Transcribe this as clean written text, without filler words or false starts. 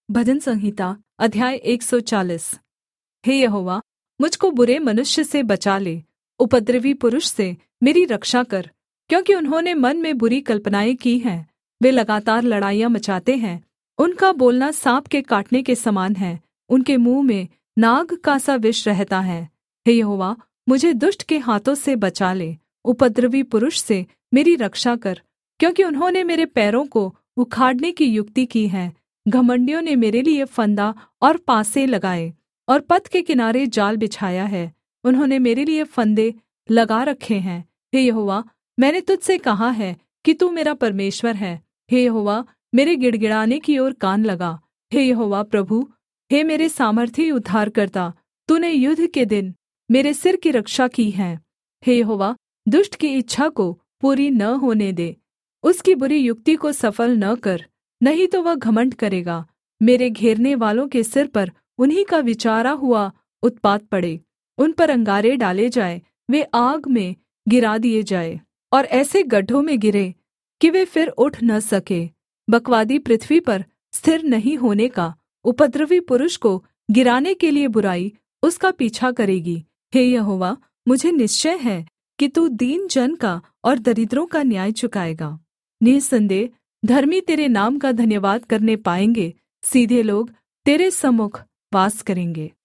भजन संहिता अध्याय 140। हे यहोवा, मुझको बुरे मनुष्य से बचा ले, उपद्रवी पुरुष से मेरी रक्षा कर, क्योंकि उन्होंने मन में बुरी कल्पनाएँ की हैं। वे लगातार लड़ाइयाँ मचाते हैं, उनका बोलना साँप के काटने के समान है, उनके मुँह में नाग का सा विष रहता है। हे यहोवा, मुझे दुष्ट के हाथों से बचा ले, उपद्रवी पुरुष से मेरी रक्षा कर, क्योंकि उन्होंने मेरे पैरों को उखाड़ने की युक्ति की है। घमण्डियों ने मेरे लिए फंदा और पासे लगाए और पथ के किनारे जाल बिछाया है। उन्होंने मेरे लिए फंदे लगा रखे हैं। हे यहोवा, मैंने तुझ से कहा है कि तू मेरा परमेश्वर है। हे यहोवा, मेरे गिड़गिड़ाने की ओर कान लगा। हे यहोवा प्रभु, हे मेरे सामर्थी उद्धारकर्ता, तूने युद्ध के दिन मेरे सिर की रक्षा की है। हे यहोवा, दुष्ट की इच्छा को पूरी न होने दे, उसकी बुरी युक्ति को सफल न कर, नहीं तो वह घमण्ड करेगा। मेरे घेरने वालों के सिर पर उन्हीं का विचारा हुआ उत्पात पड़े, उन पर अंगारे डाले जाए, वे आग में गिरा दिए जाए और ऐसे गड्ढों में गिरे कि वे फिर उठ न सके। बकवादी पृथ्वी पर स्थिर नहीं होने का, उपद्रवी पुरुष को गिराने के लिए बुराई उसका पीछा करेगी। हे यहोवा, मुझे निश्चय है कि तू दीन जन का और दरिद्रों का न्याय चुकाएगा। निःसन्देह धर्मी तेरे नाम का धन्यवाद करने पाएँगे, सीधे लोग तेरे सम्मुख वास करेंगे।